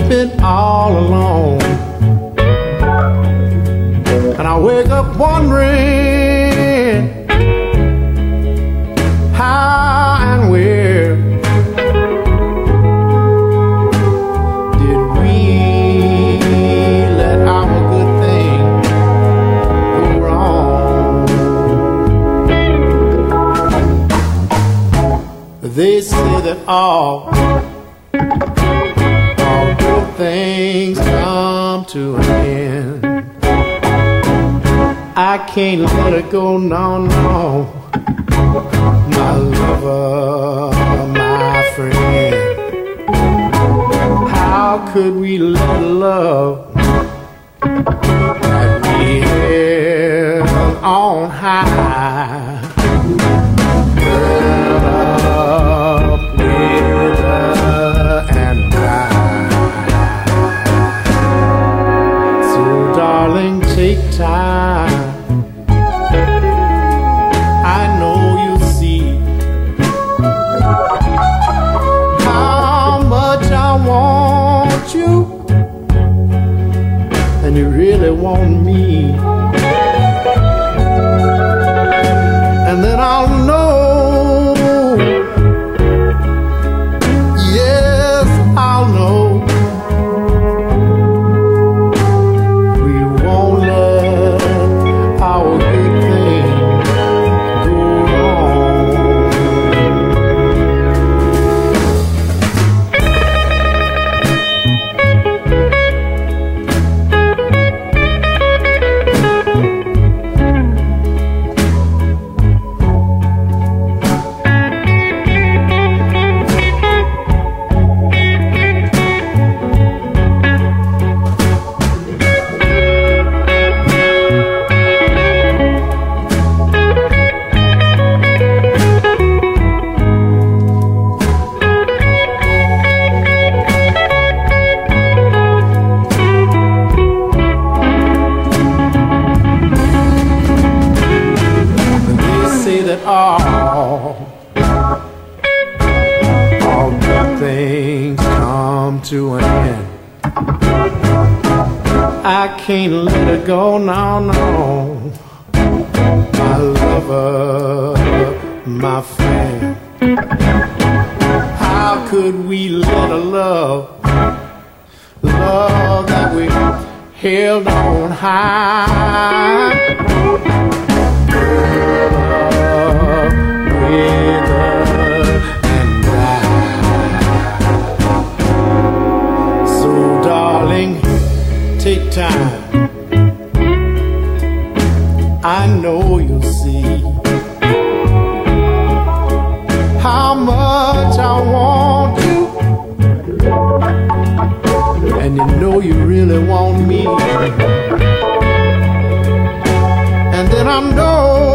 sleeping all alone. And I wake up wondering how and where did we let our good thing go wrong. They say that all good things come to an end. I can't let it go, no, no, my lover, my friend. How could we let love that we held on high burn up with her and I? So darling, take time. And you really want me, and then I'll know, yes, I'll know, we won't let our good thing go all good things come to an end. I can't let it go, no, no, my lover, my friend. How could we let a love that we held on high with her and I? So darling, take time. I know you'll see how much I want you, and you know you really want me, and then I know